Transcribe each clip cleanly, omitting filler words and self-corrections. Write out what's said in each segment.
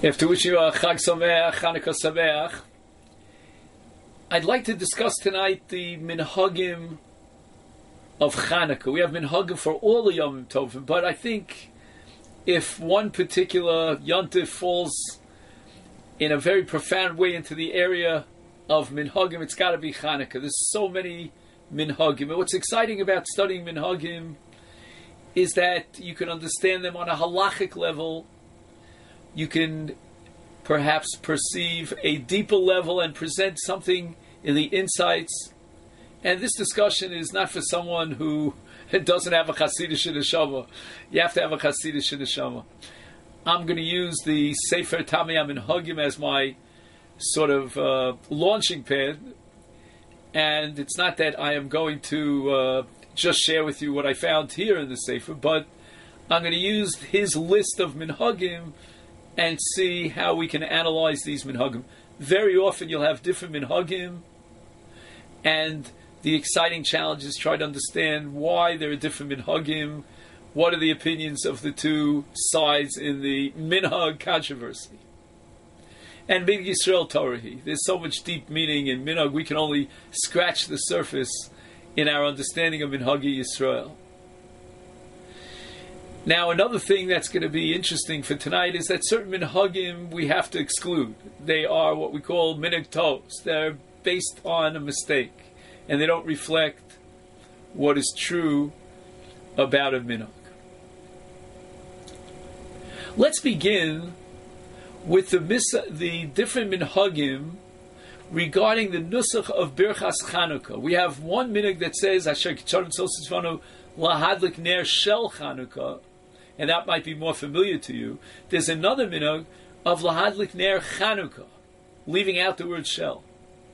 After wishing you a Chag Sameach, Chanukah Sameach, I'd like to discuss tonight the minhagim of Chanukah. We have minhagim for all the Yom Tovim, but I think if one particular Yontif falls in a very profound way into the area of minhagim, it's got to be Chanukah. There's so many minhagim. And what's exciting about studying minhagim is that you can understand them on a halachic level. You can perhaps perceive a deeper level and present something in the insights. And this discussion is not for someone who doesn't have a Hasidic neshama. You have to have a Hasidic neshama. I'm going to use the Sefer Tamei HaMinhagim as my sort of launching pad. And it's not that I am going to just share with you what I found here in the Sefer, but I'm going to use his list of minhagim and see how we can analyze these minhagim. Very often you'll have different minhagim, and the exciting challenge is try to understand why there are different minhagim, what are the opinions of the two sides in the minhag controversy. And Minhag Yisrael Torahi, there's so much deep meaning in minhag, we can only scratch the surface in our understanding of Minhag Yisrael. Now, another thing that's going to be interesting for tonight is that certain minhagim we have to exclude. They are what we call minhag tos. They're based on a mistake, and they don't reflect what is true about a minhag. Let's begin with the different minhagim regarding the nusach of Birchas Chanukah. We have one minhag that says Asher Kicharim Tzosisvanu Lahadlik Ner Shel Chanukah, and that might be more familiar to you. There's another minhag of Lahadlik Ner Chanukah, leaving out the word shel.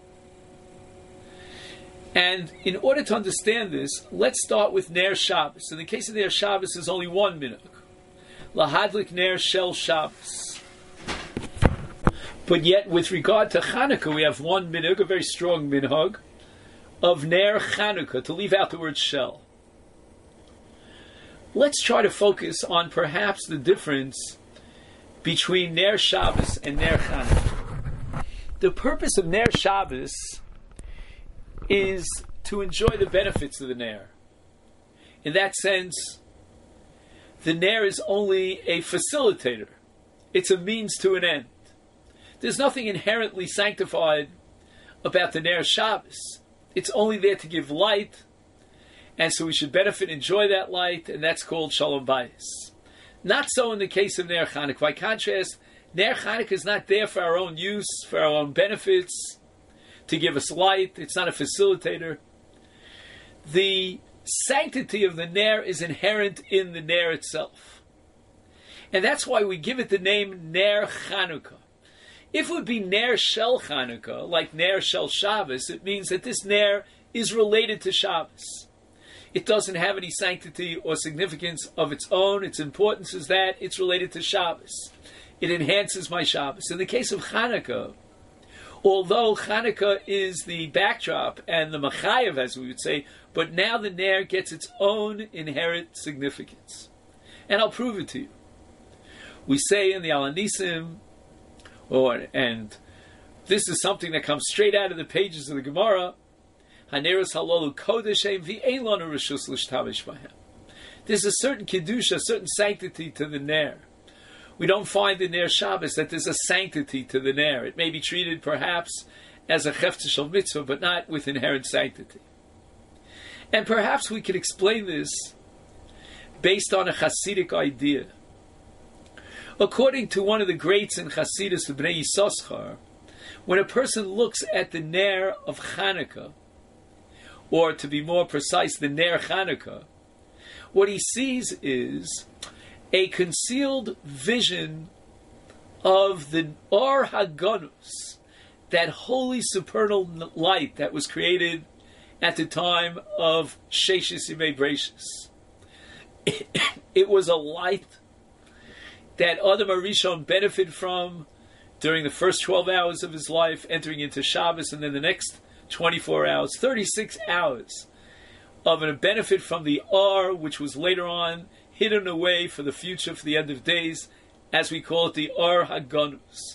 And in order to understand this, let's start with Ner Shabbos. In the case of Ner Shabbos, there's only one minhag, Lahadlik Ner Shel Shabbos. But yet, with regard to Chanukah, we have one minhag, a very strong minhag, of Ner Chanukah, to leave out the word shel. Let's try to focus on perhaps the difference between Ner Shabbos and Ner Chanukah. The purpose of Ner Shabbos is to enjoy the benefits of the Ner. In that sense, the Ner is only a facilitator. It's a means to an end. There's nothing inherently sanctified about the Ner Shabbos. It's only there to give light, and so we should benefit and enjoy that light, and that's called Shalom Bayis. Not so in the case of Ner Chanukah. By contrast, Ner Chanukah is not there for our own use, for our own benefits, to give us light. It's not a facilitator. The sanctity of the Ner is inherent in the Ner itself. And that's why we give it the name Ner Chanukah. If it would be Ner Shel Chanukah, like Ner Shel Shabbos, it means that this Ner is related to Shabbos. It doesn't have any sanctity or significance of its own. Its importance is that it's related to Shabbos. It enhances my Shabbos. In the case of Chanukah, although Chanukah is the backdrop and the machayev, as we would say, but now the Ner gets its own inherent significance. And I'll prove it to you. We say in the Al Hanisim, and this is something that comes straight out of the pages of the Gemara, Haneros halolu kodeshem v'ein lanu reshus l'shtamish b'hem. There's a certain kedusha, a certain sanctity to the Ner. We don't find in Ner Shabbos that there's a sanctity to the Ner. It may be treated perhaps as a chefetz shel mitzvah, but not with inherent sanctity. And perhaps we could explain this based on a Hasidic idea. According to one of the greats in Hasidus, the Bnei Yissaschar, when a person looks at the Ner of Chanukah, or to be more precise, the Ner Chanukah, what he sees is a concealed vision of the Or HaGanus, that holy supernal light that was created at the time of Sheshis Yimei Bereishis. It was a light that Adam HaRishon benefited from during the first 12 hours of his life, entering into Shabbos, and then the next 24 hours, 36 hours of a benefit from the Or, which was later on hidden away for the future, for the end of days, as we call it, the Or HaGanus.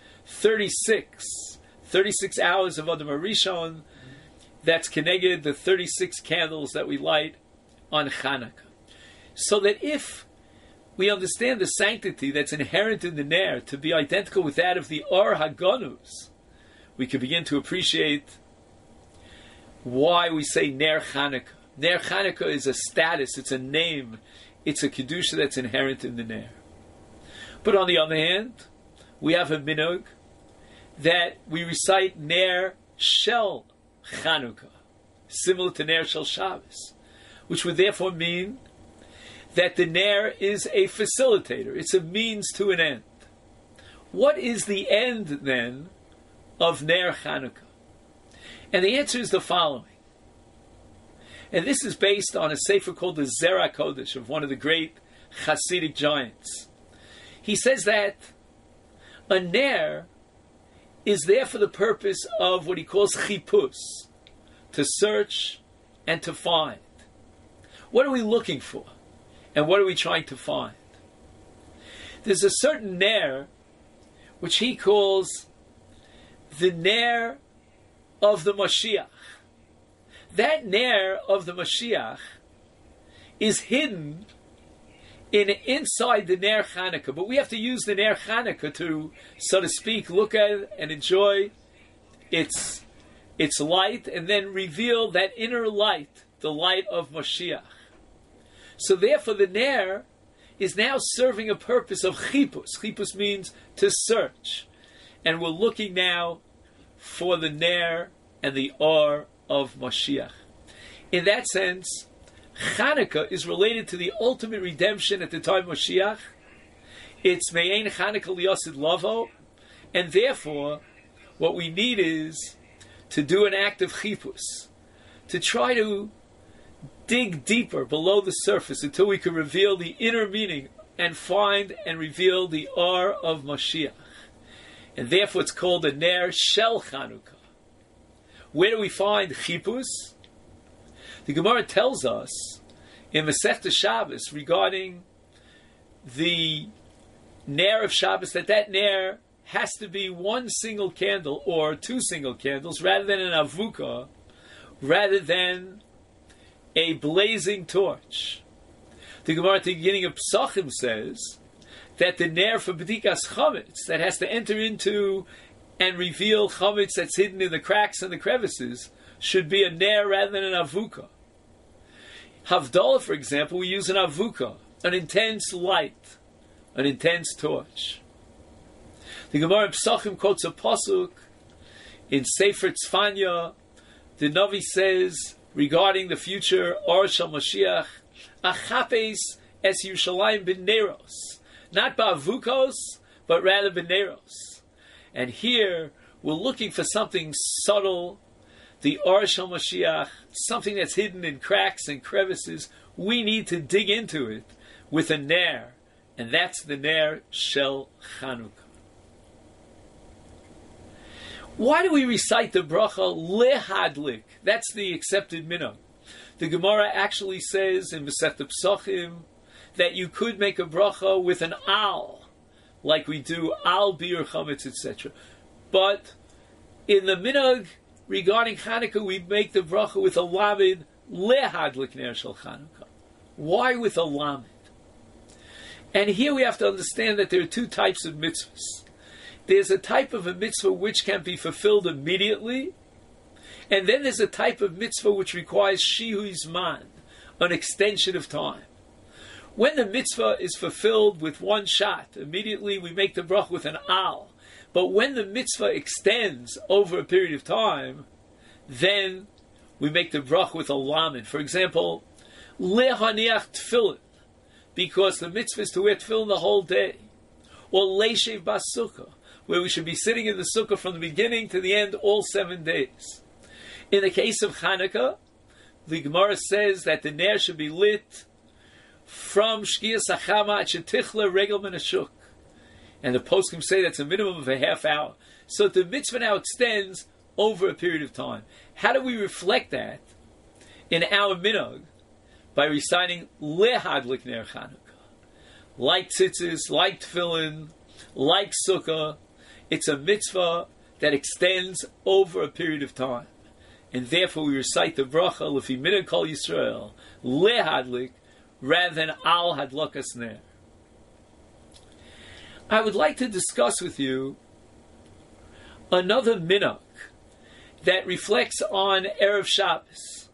36 hours of Adam Rishon, that's connected the 36 candles that we light on Chanukah. So that if we understand the sanctity that's inherent in the Ner to be identical with that of the Or HaGanus, we can begin to appreciate why we say Ner Chanukah. Ner Chanukah is a status, it's a name, it's a Kedusha that's inherent in the Ner. But on the other hand, we have a minhag that we recite Ner Shel Chanukah, similar to Ner Shel Shabbos, which would therefore mean that the Ner is a facilitator, it's a means to an end. What is the end then of Ner Chanukah? And the answer is the following. And this is based on a sefer called the Zera Kodesh of one of the great Hasidic giants. He says that a Ner is there for the purpose of what he calls chipus, to search and to find. What are we looking for? And what are we trying to find? There's a certain Ner which he calls the Ner of the Mashiach. That Ner of the Mashiach is hidden inside the Ner Chanukah, but we have to use the Ner Chanukah to, so to speak, look at it and enjoy its light, and then reveal that inner light, the light of Mashiach. So therefore the Ner is now serving a purpose of chipus. Chipus means to search. And we're looking now for the Ner and the Or of Mashiach. In that sense, Chanukah is related to the ultimate redemption at the time of Mashiach. It's Me'ein Chanukah Liyasid Lavo, and therefore what we need is to do an act of chipus, to try to dig deeper below the surface until we can reveal the inner meaning and find and reveal the Or of Mashiach. And therefore it's called a Ner Shel Chanukah. Where do we find chipus? The Gemara tells us in Masechta Shabbos regarding the Ner of Shabbos that Ner has to be one single candle or two single candles rather than an avuka, rather than a blazing torch. The Gemara at the beginning of Psachim says that the Ner for B'dikas Chametz, that has to enter into and reveal Chametz that's hidden in the cracks and the crevices, should be a Ner rather than an avuka. Havdalah, for example, we use an avuka, an intense light, an intense torch. The Gemara in Psachim quotes a pasuk in Sefer Tzfanya. The Navi says regarding the future Or Shel Mashiach, Achapes es Yerushalayim b'neros, not ba'avukos, but rather b'neros. And here we're looking for something subtle, the Or Shel Mashiach, something that's hidden in cracks and crevices. We need to dig into it with a Ner, and that's the Ner Shel Chanukah. Why do we recite the bracha lehadlik? That's the accepted minhag. The Gemara actually says in Masechta Psachim that you could make a bracha with an al, like we do al bir chametz, etc. But in the minhag regarding Chanukah, we make the bracha with a lamed lehadlik ner shel Chanukah. Why with a lamed? And here we have to understand that there are two types of mitzvahs. There's a type of a mitzvah which can be fulfilled immediately, and then there's a type of mitzvah which requires shihui zman, an extension of time. When the mitzvah is fulfilled with one shot, immediately we make the bracha with an al. But when the mitzvah extends over a period of time, then we make the bracha with a lamed. For example, lehaniach tefillin, because the mitzvah is to wear tefillin the whole day. Or leishev basukkah, where we should be sitting in the sukkah from the beginning to the end all 7 days. In the case of Chanukah, the Gemara says that the Ner should be lit from Shkiyas Achama at Shetichla Regel Min Hashuk. And the poskim say that's a minimum of a half hour. So the mitzvah now extends over a period of time. How do we reflect that in our minhag? By reciting Lehadlik Ner Chanukah. like tzitzis, like tefillin, like sukkah. It's a mitzvah that extends over a period of time. And therefore we recite the bracha, Lefi Minhag Kol Yisrael, lehadlik, rather than al hadlakas ner. I would like to discuss with you another minhag that reflects on Erev Shabbos.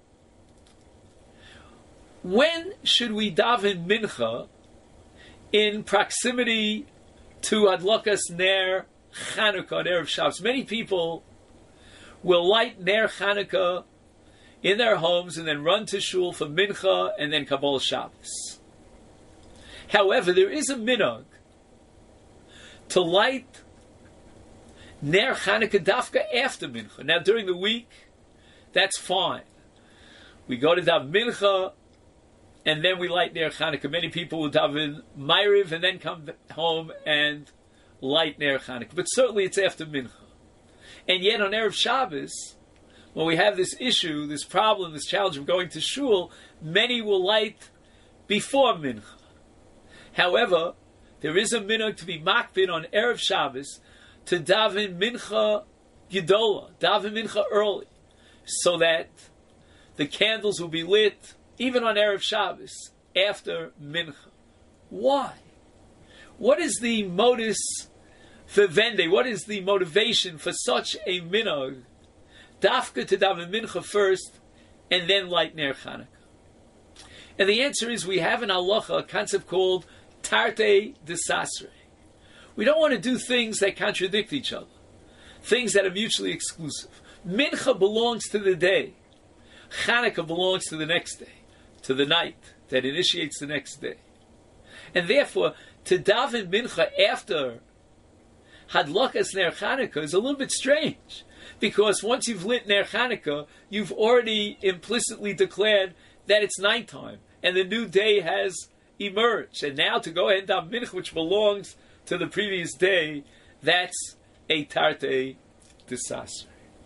When should we daven mincha in proximity to hadlakas ner Chanukah on Erev Shabbos? Many people will light ner Chanukah in their homes and then run to shul for mincha and then Kabbalah Shabbos. However, there is a minhag to light ner Chanukah dafka after mincha. Now, during the week, that's fine. We go to daven mincha and then we light ner Chanukah. Many people will daven Ma'ariv and then come home and light ner Chanukah. But certainly it's after mincha. And yet on Erev Shabbos, when we have this issue, this problem, this challenge of going to shul, many will light before mincha. However, there is a minhag to be makbid on Erev Shabbos to daven mincha gedola, daven mincha early, so that the candles will be lit even on Erev Shabbos after mincha. Why? What is the modus vivendi? What is the motivation for such a minhag? Dafka to daven mincha first and then light ner Chanukah. And the answer is we have in halacha a concept called tarte desasre. We don't want to do things that contradict each other, things that are mutually exclusive. Mincha belongs to the day. Chanukah belongs to the next day, to the night that initiates the next day. And therefore, to daven mincha after hadlakas ner Chanukah is a little bit strange, because once you've lit ner Chanukah, you've already implicitly declared that it's nighttime and the new day has emerged. And now to go ahead and daven mincha, which belongs to the previous day, that's a tarte desasre.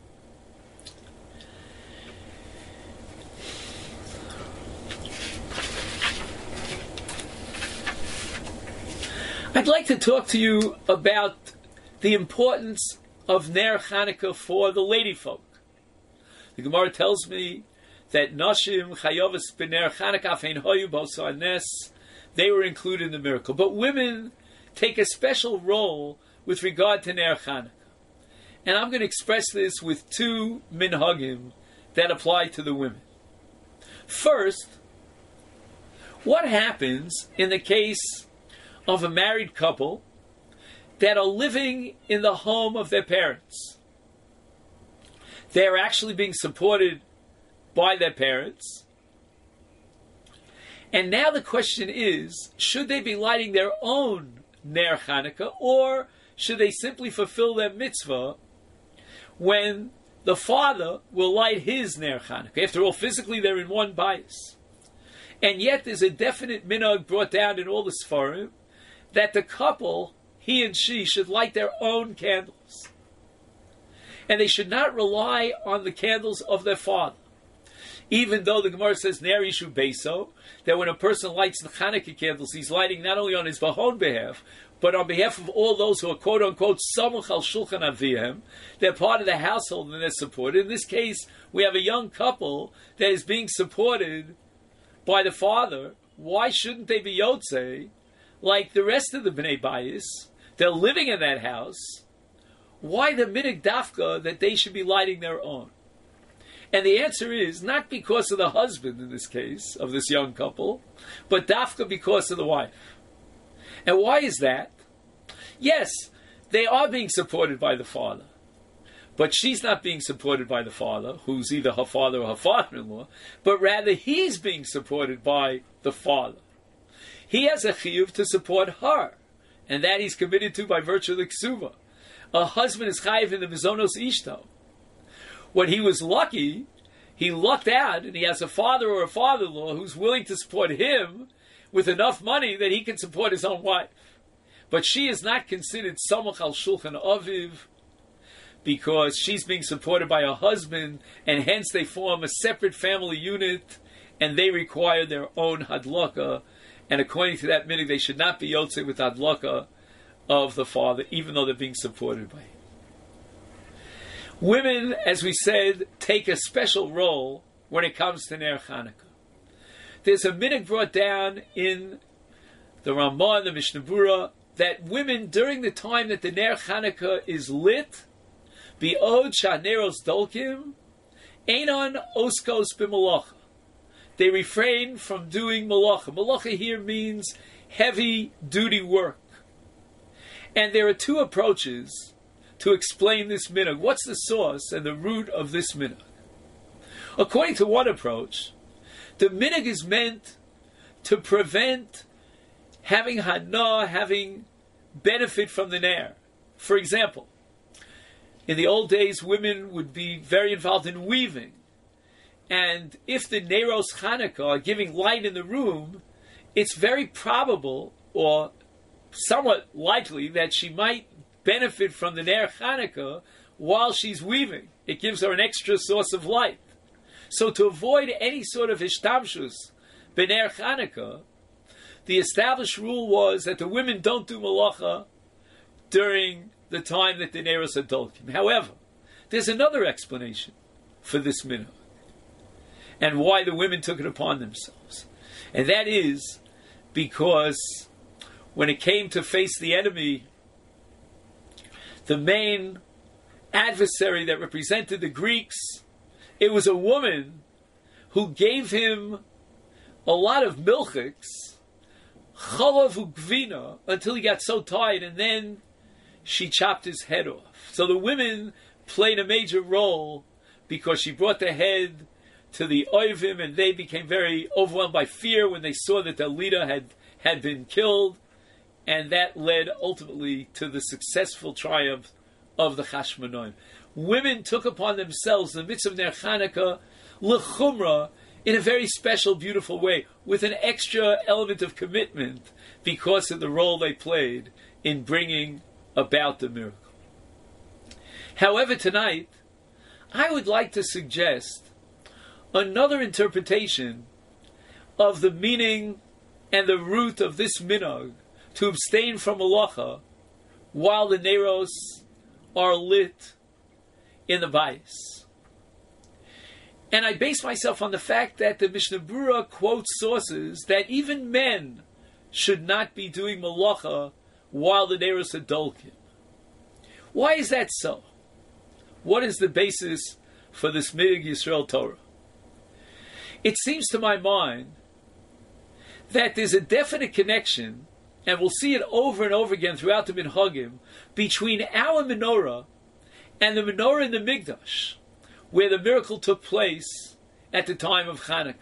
I'd like to talk to you about the importance of ner Chanukah for the lady folk. The Gemara tells me that Nashim Chayovas b'ner Chanukah afein hoyu b'osa nes, they were included in the miracle. But women take a special role with regard to ner Chanukah. And I'm going to express this with two minhagim that apply to the women. First, what happens in the case of a married couple that are living in the home of their parents? They are actually being supported by their parents. And now the question is, should they be lighting their own ner Chanukah, or should they simply fulfill their mitzvah when the father will light his ner Chanukah? After all, physically they're in one bias. And yet there's a definite minhag brought down in all the Sfarim that the couple, he and she, should light their own candles. And they should not rely on the candles of their father. Even though the Gemara says, Ner Yishu Beiso, that when a person lights the Chanukah candles, he's lighting not only on his own behalf, but on behalf of all those who are quote-unquote Samuch al Shulchan Avihem. They're part of the household and they're supported. In this case, we have a young couple that is being supported by the father. Why shouldn't they be Yotzei like the rest of the Bnei Bayis? They're living in that house. Why the minhag dafka that they should be lighting their own? And the answer is not because of the husband, in this case, of this young couple, but dafka because of the wife. And why is that? Yes, they are being supported by the father, but she's not being supported by the father, who's either her father or her father-in-law, but rather he's being supported by the father. He has a chiyuv to support her, and that he's committed to by virtue of the ksuva. A husband is chayiv in the mizonos ishto. When he was lucky, he lucked out, and he has a father or a father-in-law who's willing to support him with enough money that he can support his own wife. But she is not considered samach al shulchan aviv because she's being supported by her husband, and hence they form a separate family unit, and they require their own hadlaka, And according to that minhag, they should not be yotzei with adlaka of the father, even though they're being supported by him. Women, as we said, take a special role when it comes to Ner Chanukah. There's a minhag brought down in the Ramah and the Mishnah Berurah that women, during the time that the Ner Chanukah is lit, bi'od shaneros dolkim, einon oskos b'malacha. They refrain from doing malacha. Malacha here means heavy duty work. And there are two approaches to explain this minhag. What's the source and the root of this minhag? According to one approach, the minhag is meant to prevent having hana, having benefit from the ner. For example, in the old days, women would be very involved in weaving. And if the Neros Chanukah are giving light in the room, it's very probable, or somewhat likely, that she might benefit from the Ner Chanukah while she's weaving. It gives her an extra source of light. So to avoid any sort of ishtamshus b'Ner Chanukah, the established rule was that the women don't do malacha during the time that the Neros are dolkim. However, there's another explanation for this minhag and why the women took it upon themselves. And that is because when it came to face the enemy, the main adversary that represented the Greeks, it was a woman who gave him a lot of milchiks, chalav ugvina, until he got so tired, and then she chopped his head off. So the women played a major role because she brought the head to the oivim, and they became very overwhelmed by fear when they saw that their leader had been killed, and that led ultimately to the successful triumph of the Chashmonaim. Women took upon themselves the mitzvah of Ner Chanukah l'chumra in a very special, beautiful way, with an extra element of commitment because of the role they played in bringing about the miracle. However, tonight, I would like to suggest another interpretation of the meaning and the root of this minhag to abstain from malacha while the neros are lit in the bayis. And I base myself on the fact that the Mishnah Berurah quotes sources that even men should not be doing malacha while the neros are dolkim. Why is that so? What is the basis for this minhag Yisrael Torah? It seems to my mind that there's a definite connection, and we'll see it over and over again throughout the minhagim, between our menorah and the menorah in the Mikdash, where the miracle took place at the time of Chanukah.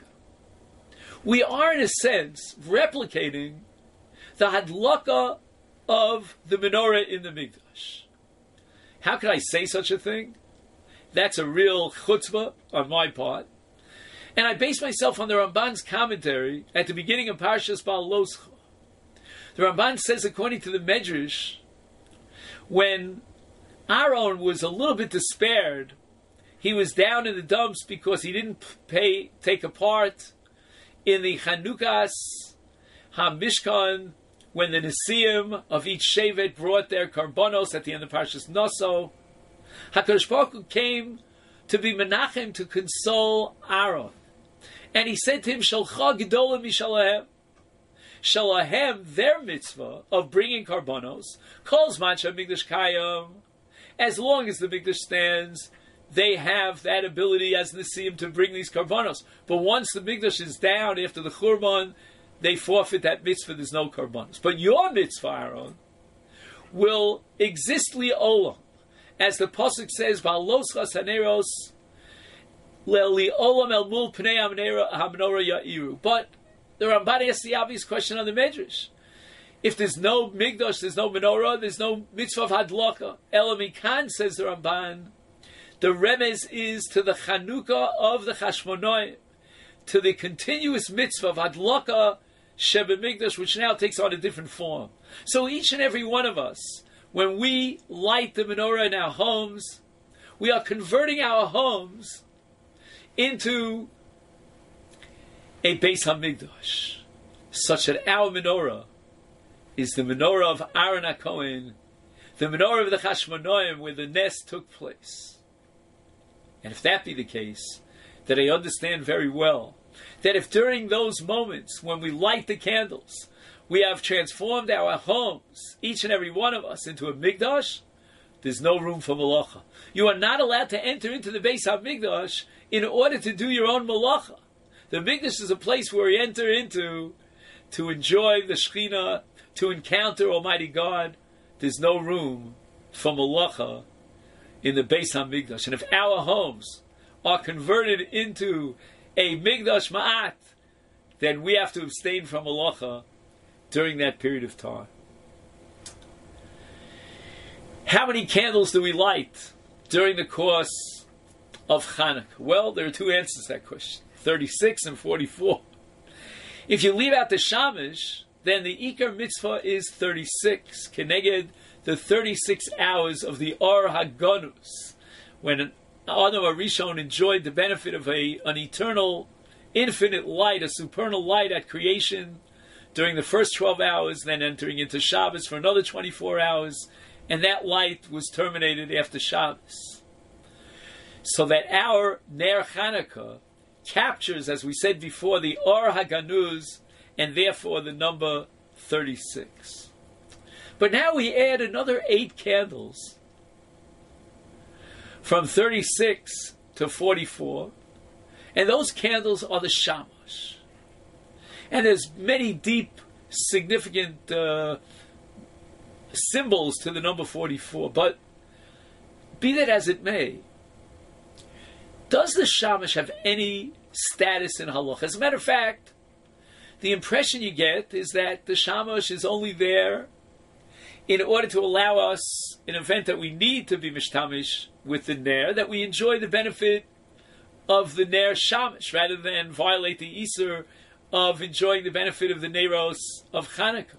We are, in a sense, replicating the hadlaka of the menorah in the Mikdash. How can I say such a thing? That's a real chutzpah on my part. And I base myself on the Ramban's commentary at the beginning of Parshas Baaloscha. The Ramban says, according to the Medrash, when Aaron was a little bit despaired, he was down in the dumps because he didn't take a part in the Chanukas HaMishkan, when the Nesiim of each Shevet brought their karbonos at the end of Parshas Naso. HaKadosh Baruch Hu came to be Menachem, to console Aaron. And he said to him, Shalcha Gedolah Mishalahem. Shalahem, their mitzvah of bringing karbonos, calls Mancha Mikdash Kayam. As long as the Mikdash stands, they have that ability as Nesiim to bring these karbonos. But once the Mikdash is down after the Churban, they forfeit that mitzvah, there's no karbonos. But your mitzvah, Aaron, will exist li'olam. As the Pasuk says, Ba'aloscha saneros le'li'olam el mul pnei ha'menorah ya'iru. But the Ramban asks the obvious question on the Medrash. If there's no Mikdash, there's no menorah, there's no mitzvah of hadlaka. Elamikan, says the Ramban, the remez is to the Chanukah of the Chashmonaim, to the continuous mitzvah of hadlaka Sheba Mikdash, which now takes on a different form. So each and every one of us, when we light the menorah in our homes, we are converting our homes into a Beis HaMikdash. such that our menorah is the menorah of Aaron HaKohen, the menorah of the Chashmonaim, where the nest took place. And if that be the case, that I understand very well that if during those moments when we light the candles, we have transformed our homes, each and every one of us, into a mikdash, there's no room for malacha. You are not allowed to enter into the Beis HaMikdash in order to do your own malacha. The mikdash is a place where we enter into to enjoy the Shekhinah, to encounter Almighty God. There's no room for malacha in the Beis HaMikdash. And if our homes are converted into a Mikdash Ma'at, then we have to abstain from malacha during that period of time. How many candles do we light during the course of Chanukah? Well, there are two answers to that question, 36 and 44. If you leave out the Shamash, then the Ikar Mitzvah is 36, Keneged the 36 hours of the Or HaGanuz, when Adam HaRishon enjoyed the benefit of an eternal, infinite light, a supernal light at creation during the first 12 hours, then entering into Shabbos for another 24 hours, and that light was terminated after Shabbos. So that our Ner Chanukah captures, as we said before, the Or HaGanuz, and therefore the number 36. But now we add another 8 candles from 36 to 44, and those candles are the Shamash. And there's many deep, significant symbols to the number 44, but be that as it may, does the Shamash have any status in Halacha? As a matter of fact, the impression you get is that the Shamash is only there in order to allow us, in an event that we need to be mishtamish with the Ner, that we enjoy the benefit of the Ner Shamash, rather than violate the Isur of enjoying the benefit of the Neros of Chanukah.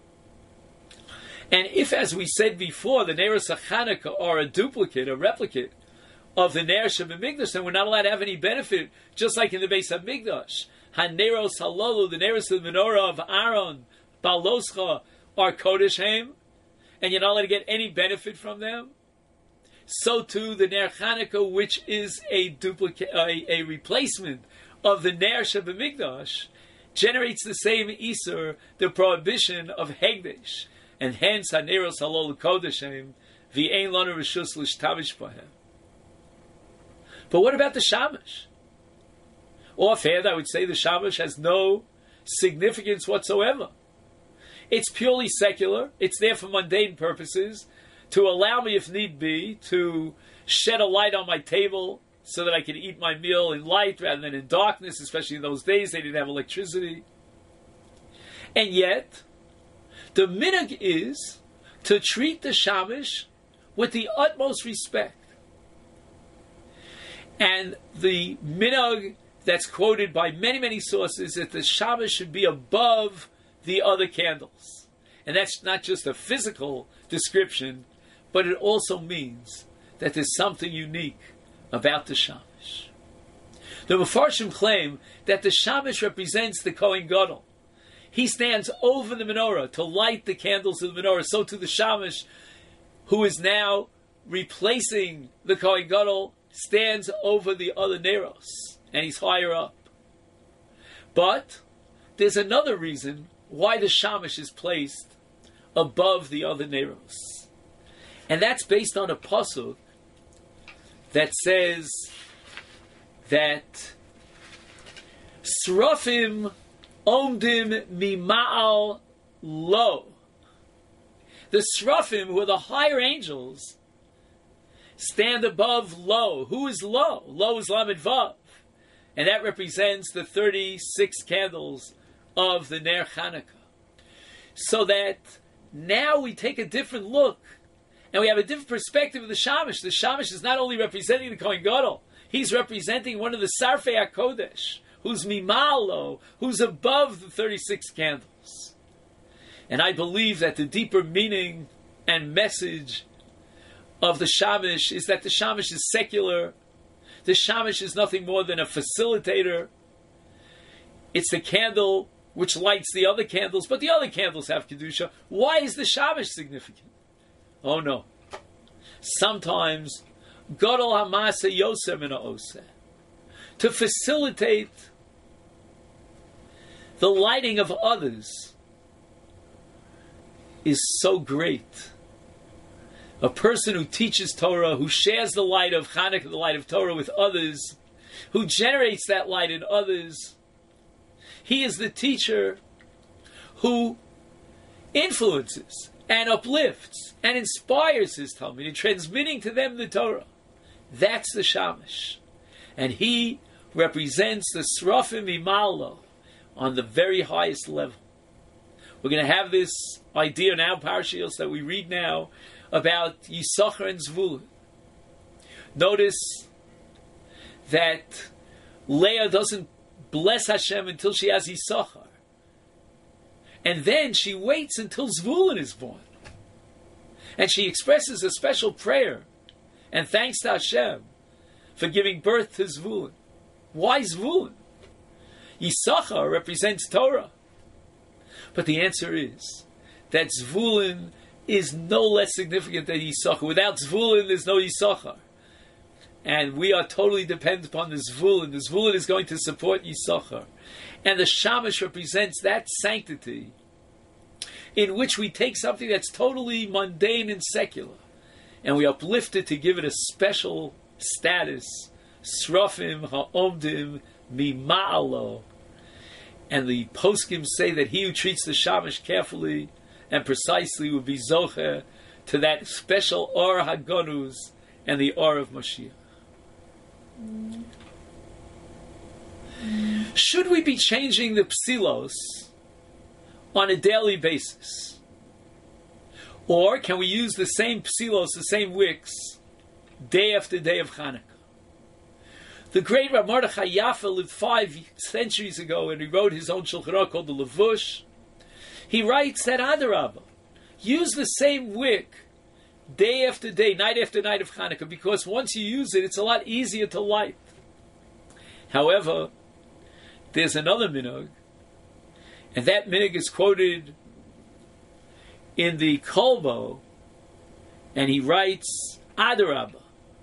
And if, as we said before, the Neros of Chanukah are a duplicate, a replicate of the Ner Shebemikdash, then we're not allowed to have any benefit, just like in the Beis HaMikdash. Ha-Neros Halalu, the Neros of the Menorah of Aaron, Baloscha, are Kodesh Haim, and you're not allowed to get any benefit from them. So too, the Ner Chanukah, which is a duplicate, a replacement of the Ner Shebemikdash, generates the same Isur, the prohibition of Hegdesh, and hence Ha-Neros Halalu Kodesh Haim, V'ein lanu reshus l'shtavish b'hem. But what about the Shamash? Offhand, I would say the Shamash has no significance whatsoever. It's purely secular. It's there for mundane purposes, to allow me, if need be, to shed a light on my table so that I can eat my meal in light rather than in darkness, especially in those days they didn't have electricity. And yet, the minhag is to treat the Shamash with the utmost respect. And the minhag that's quoted by many, many sources, that the Shamash should be above the other candles. And that's not just a physical description, but it also means that there's something unique about the Shamash. The Mefarshim claim that the Shamash represents the Kohen Gadol. He stands over the menorah to light the candles of the menorah. So too the Shamash, who is now replacing the Kohen Gadol, stands over the other Neros, and he's higher up. But there's another reason why the Shamash is placed above the other Neros. And that's based on a pasuk that says that Srafim omdim mima'al lo. The Srafim, who are the higher angels, stand above Lo. Who is Lo? Lo is Lamed Vav. And that represents the 36 candles of the Ner Chanukah. So that now we take a different look, and we have a different perspective of the Shamash. The Shamash is not only representing the Kohen Gadol, he's representing one of the Sarfei HaKodesh, who's Mimalo, who's above the 36 candles. And I believe that the deeper meaning and message of the Shamash is that the Shamash is secular. The Shamash is nothing more than a facilitator. It's the candle which lights the other candles, but the other candles have Kedusha. Why is the Shabbos significant? Oh no. Sometimes, Gadol HaMaaseh Yoser Min HaOseh, to facilitate the lighting of others, is so great. A person who teaches Torah, who shares the light of Chanukah, the light of Torah with others, who generates that light in others, he is the teacher who influences and uplifts and inspires his Talmud in transmitting to them the Torah. That's the Shamash. And he represents the Srafim Imalo on the very highest level. We're going to have this idea now, Parashiyos, that we read now, about Yisachar and Zvulun. Notice that Leah doesn't bless Hashem until she has Yisachar. And then she waits until Zvulun is born. And she expresses a special prayer and thanks to Hashem for giving birth to Zvulun. Why Zvulun? Yisachar represents Torah. But the answer is that Zvulun is no less significant than Yisachar. Without Zvulun, there's no Yisachar. And we are totally dependent upon the Zvulun. The Zvulun is going to support Yisachar. And the Shamash represents that sanctity in which we take something that's totally mundane and secular and we uplift it to give it a special status. Srafim ha'omdim mima'alo. And the poskim say that he who treats the Shamash carefully and precisely will be zocher to that special or hagonus and the or of Mashiach. Should we be changing the psilos on a daily basis? Or can we use the same psilos, the same wicks, day after day of Chanukah? The great Rav Mordechai Yaffa lived 5 centuries ago, and he wrote his own Shulchan Aruch called the Levush. He writes that Adarabah, use the same wick day after day, night after night of Chanukah, because once you use it, it's a lot easier to light. However, there's another minhag, and that minhag is quoted in the Kolbo, and he writes, Adarabah,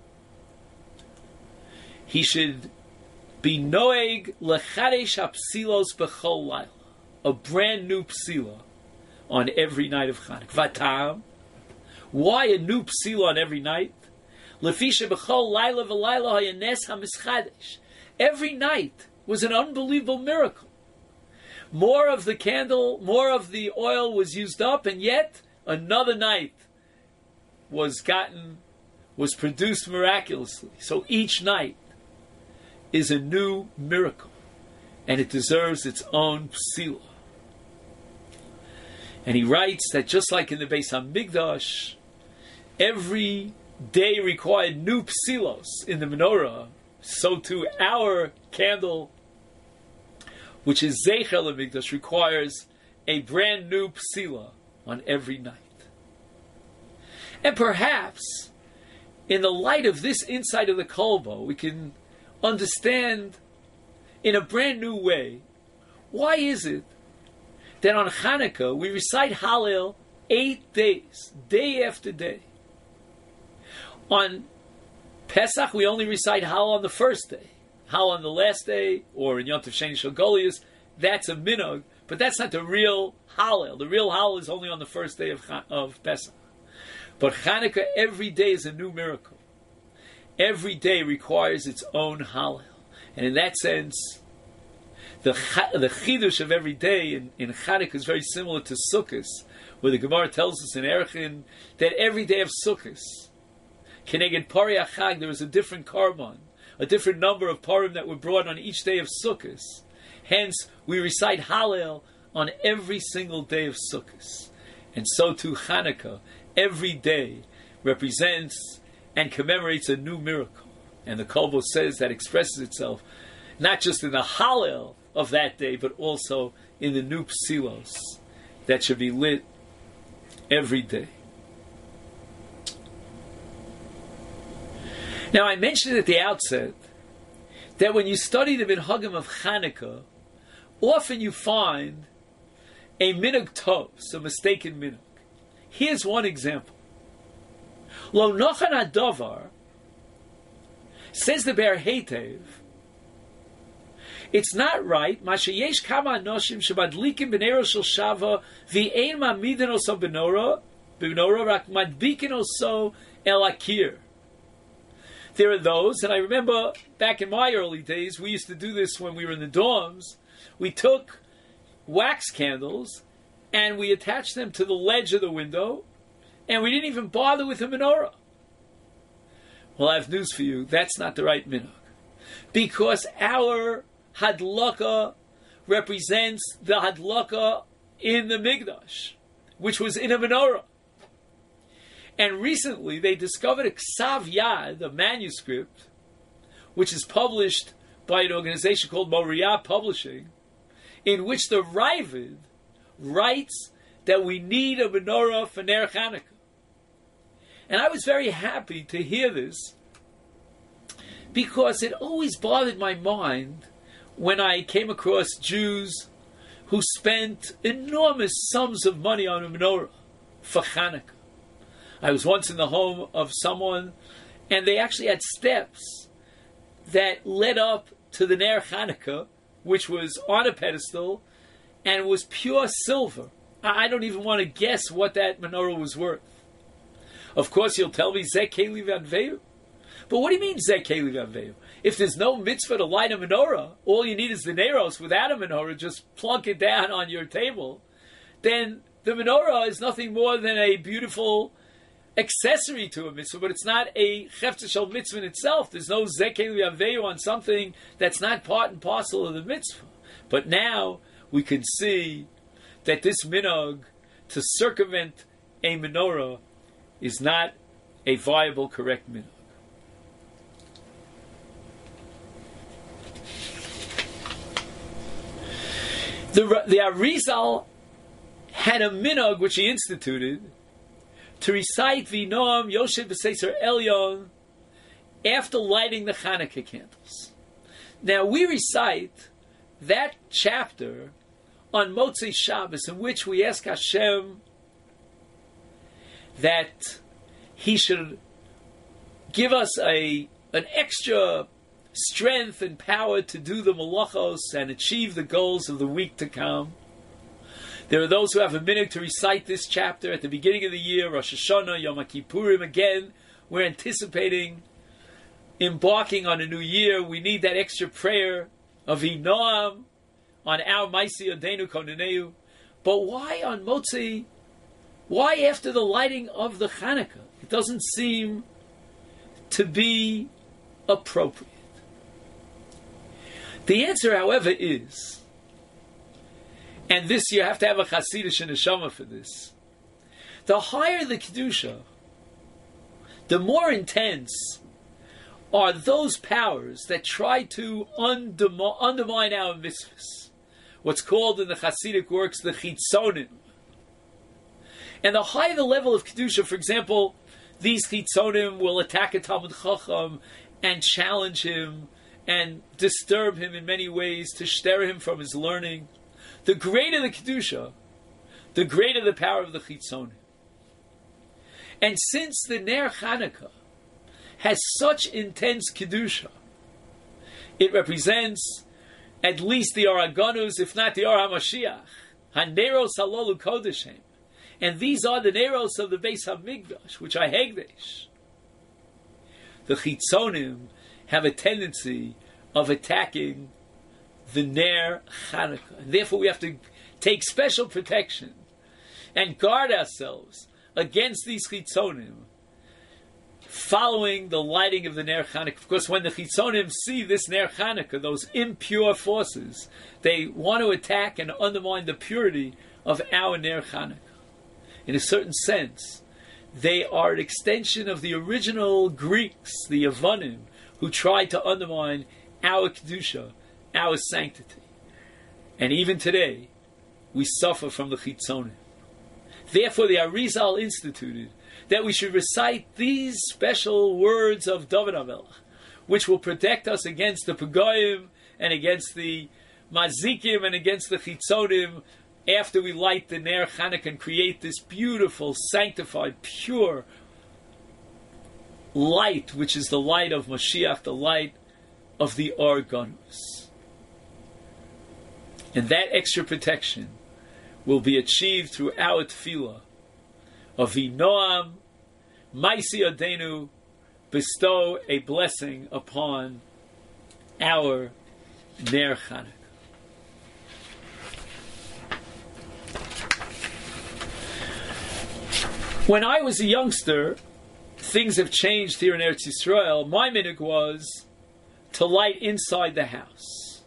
he should be noeg lechadesh hapsilos b'chol laila, a brand new psila on every night of Chanukah. Vatam, why a new psila on every night? Lefisha b'chol laila v'laila hayanes hamischadesh. Every night was an unbelievable miracle. More of the candle, more of the oil was used up, and yet another night was produced miraculously. So each night is a new miracle, and it deserves its own psila. And he writes that just like in the Beis HaMikdash, every day required new psilos in the menorah, so too our candle, which is Zeicher LeMikdash, requires a brand new psila on every night. And perhaps, in the light of this insight of the Kolbo, we can understand in a brand new way, why is it that on Chanukah we recite Hallel 8 days, day after day? On Pesach we only recite Hallel on the first day. Hallel on the last day, or in Yom Tov Sheni Shel Golius, that's a minhag, but that's not the real Hallel. The real Hallel is only on the first day of Pesach. But Chanukah, every day is a new miracle. Every day requires its own Hallel. And in that sense, the chidush of every day in Chanukah is very similar to Sukkot, where the Gemara tells us in Erchin that every day of Sukkot, Keneged Pari Achag, there was a different korban, a different number of parim that were brought on each day of Sukkot. Hence, we recite Hallel on every single day of Sukkot. And so too Chanukah, every day represents and commemorates a new miracle. And the Kolbo says that expresses itself not just in the Hallel of that day, but also in the new psilos that should be lit every day. Now, I mentioned at the outset that when you study the minhagim of Chanukah, often you find a minhag tov, a mistaken minhag. Here's one example. Lo nochan hadavar, says the Ber Heitev, it's not right. Mashayesh kama anoshim shebadlikim b'nero shel shava v'ein ma'amidin oso b'nora rak madbikin oso el akir. There are those, and I remember back in my early days, we used to do this when we were in the dorms. We took wax candles and we attached them to the ledge of the window, and we didn't even bother with the menorah. Well, I have news for you. That's not the right minhag, because our hadlaka represents the hadlaka in the Mikdash, which was in a menorah. And recently they discovered a Ksav Yad, a manuscript, which is published by an organization called Moriah Publishing, in which the Ravid writes that we need a menorah for Ner Chanukah. And I was very happy to hear this, because it always bothered my mind when I came across Jews who spent enormous sums of money on a menorah for Chanukah. I was once in the home of someone, and they actually had steps that led up to the Ner Chanukah, which was on a pedestal, and was pure silver. I don't even want to guess what that menorah was worth. Of course, you'll tell me, Zeh Keli V'Anveyu. But what do you mean, Zeh Keli V'Anveyu? If there's no mitzvah to light a menorah, all you need is the neros without a menorah, just plunk it down on your table, then the menorah is nothing more than a beautiful accessory to a mitzvah, but it's not a chefetz shel mitzvah in itself. There's no Zeh Keli V'Anveyu on something that's not part and parcel of the mitzvah. But now we can see that this minhag to circumvent a menorah is not a viable, correct minhag. The Arizal had a minhag which he instituted to recite V'noam Yoshev B'Seser Elyon after lighting the Chanukah candles. Now we recite that chapter on Motzei Shabbos, in which we ask Hashem that He should give us an extra strength and power to do the malachos and achieve the goals of the week to come. There are those who have a minhag to recite this chapter at the beginning of the year, Rosh Hashanah, Yom Kippurim. Again, we're anticipating embarking on a new year. We need that extra prayer of Inoam on our Maisi Odenu Koneneu. But why on Motzei? Why after the lighting of the Chanukah? It doesn't seem to be appropriate. The answer, however, is, and this you have to have a Hasidish neshama for this, the higher the Kedusha, the more intense are those powers that try to undermine our mitzvahs. What's called in the Hasidic works the Chitzonim. And the higher the level of Kedusha, for example, these Chitzonim will attack a Talmud Chacham and challenge him and disturb him in many ways to stir him from his learning. The greater the Kedusha, the greater the power of the Chitzonim. And since the Ner Chanukah has such intense Kedusha, it represents at least the Aragonus, if not the Or HaMashiach, HaNeros Halolu Kodeshem. And these are the Neros of the Beis HaMikdash, which are Hegdesh. The Chitzonim have a tendency of attacking the Ner Chanukah. And therefore we have to take special protection and guard ourselves against these Chitzonim following the lighting of the Ner Chanukah. Of course, when the Chitzonim see this Ner Chanukah, those impure forces, they want to attack and undermine the purity of our Ner Chanukah. In a certain sense, they are an extension of the original Greeks, the Yavanim, who tried to undermine our Kedusha, our sanctity. And even today, we suffer from the Chitzonim. Therefore, the Arizal instituted that we should recite these special words of David HaMelech, which will protect us against the Pagayim and against the mazikim and against the chitzonim after we light the Ner Chanukah and create this beautiful, sanctified, pure light, which is the light of Mashiach, the light of the Or Ganus. And that extra protection will be achieved through our tefillah of Vinoam, Maisi Adenu, bestow a blessing upon our Ner Chanukah. When I was a youngster, things have changed here in Eretz Yisrael. My minhag was to light inside the house.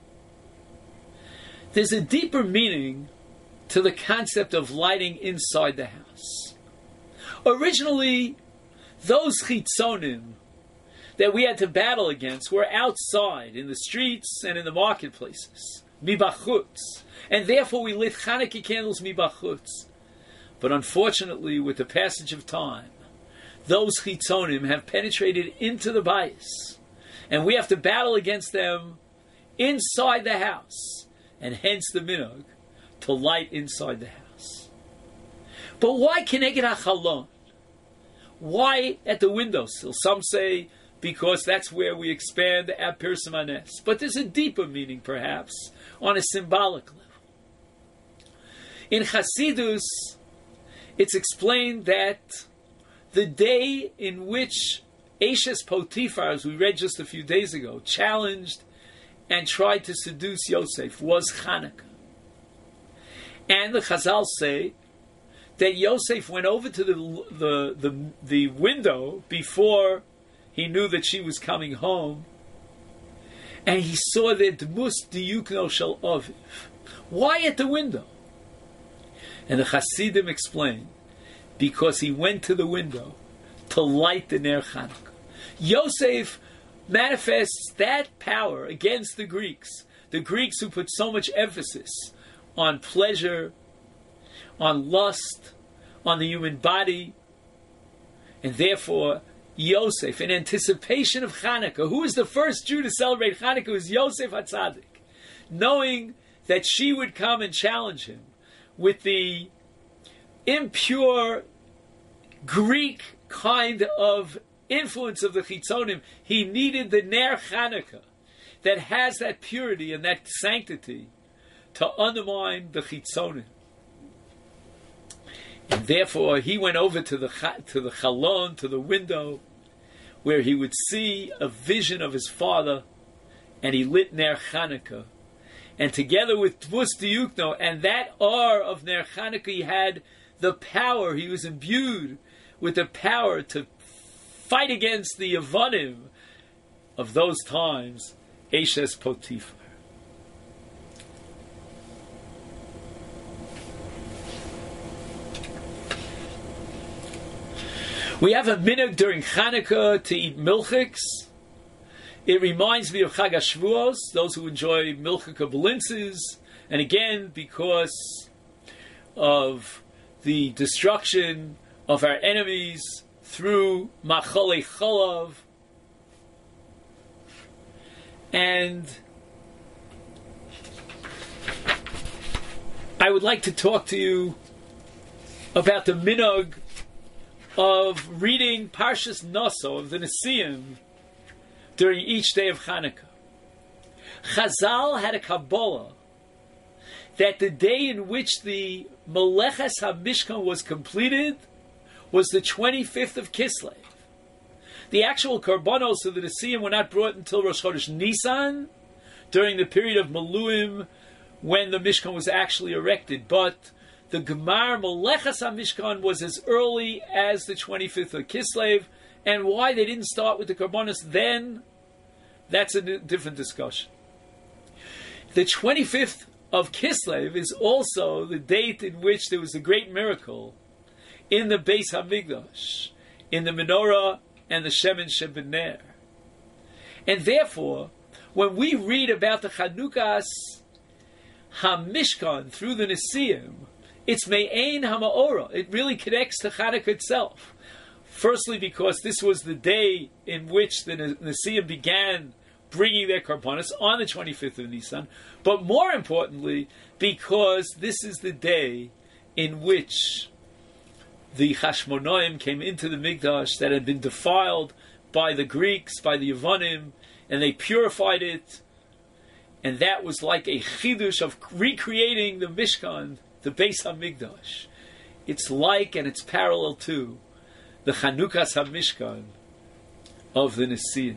There's a deeper meaning to the concept of lighting inside the house. Originally, those chitzonim that we had to battle against were outside, in the streets and in the marketplaces, mibachutz, and therefore we lit Chanukah candles mibachutz. But unfortunately, with the passage of time, those chitzonim have penetrated into the bayis, and we have to battle against them inside the house, and hence the minhag to light inside the house. But why keneged hachalon? Why at the windowsill? Some say because that's where we expand our Pirsim Hanes. But there's a deeper meaning, perhaps, on a symbolic level. In Hasidus, it's explained that the day in which Eshes Potiphar, as we read just a few days ago, challenged and tried to seduce Yosef was Chanukah. And the Chazal say that Yosef went over to the window before he knew that she was coming home, and he saw that Dmus Diyukno Shel Aviv. Why at the window? And the Hasidim explained, because he went to the window to light the Ner Chanukah. Yosef manifests that power against the Greeks who put so much emphasis on pleasure, on lust, on the human body, and therefore Yosef, in anticipation of Chanukah, who was the first Jew to celebrate Chanukah, was Yosef HaTzadik, knowing that she would come and challenge him with the impure Greek kind of influence of the Chitzonim. He needed the Ner Chanukah that has that purity and that sanctity to undermine the Chitzonim. And therefore he went over to the Chalon, to the window, where he would see a vision of his father, and he lit Ner Chanukah. And together with Dmus Diyukno and that R of Ner Chanukah, he had the power, he was imbued with the power to fight against the Yavanim of those times, Eshes Potiphar. We have a minhag during Chanukah to eat milchiks. It reminds me of Chag HaShavuos, those who enjoy milchik belintzes, and again, because of the destruction of our enemies through Machole Cholav. And I would like to talk to you about the minhag of reading Parshas Naso of the Nesiim during each day of Chanukah. Chazal had a Kabbalah that the day in which the Meleches HaMishkan was completed was the 25th of Kislev. The actual Karbanos of the Nesiim were not brought until Rosh Chodesh Nisan, during the period of Maluim, when the Mishkan was actually erected. But the Gemar Meleches HaMishkan was as early as the 25th of Kislev, and why they didn't start with the Karbanos then, that's a different discussion. The 25th of Kislev is also the date in which there was a great miracle in the Beis HaMikdash, in the menorah and the Shemen Shebener. And therefore, when we read about the Chanukas HaMishkan through the Nesiim, it's Me'ein HaMa'ora. It really connects to Chanukah itself. Firstly, because this was the day in which the Nesiim began bringing their karbanos on the 25th of Nisan, but more importantly, because this is the day in which the Hashmonaim came into the Mikdash that had been defiled by the Greeks, by the Yevonim, and they purified it. And that was like a chidush of recreating the Mishkan, the Beis HaMikdash. It's like and it's parallel to the Chanukas HaMishkan of the Nesiim.